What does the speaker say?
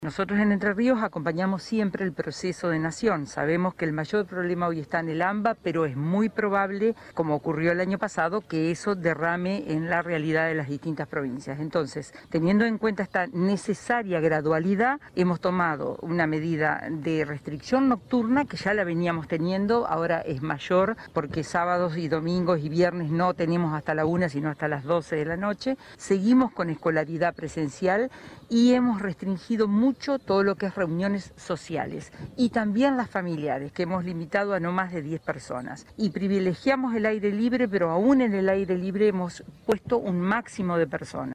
Nosotros en Entre Ríos acompañamos siempre el proceso de nación. Sabemos que el mayor problema hoy está en el AMBA, pero es muy probable, como ocurrió el año pasado, que eso derrame en la realidad de las distintas provincias. Entonces, teniendo en cuenta esta necesaria gradualidad, hemos tomado una medida de restricción nocturna que ya la veníamos teniendo, ahora es mayor porque sábados y domingos y viernes no tenemos hasta la 1, sino hasta las 12 de la noche. Seguimos con escolaridad presencial y hemos restringido mucho todo lo que es reuniones sociales y también las familiares, que hemos limitado a no más de 10 personas. Y privilegiamos el aire libre, pero aún en el aire libre hemos puesto un máximo de personas.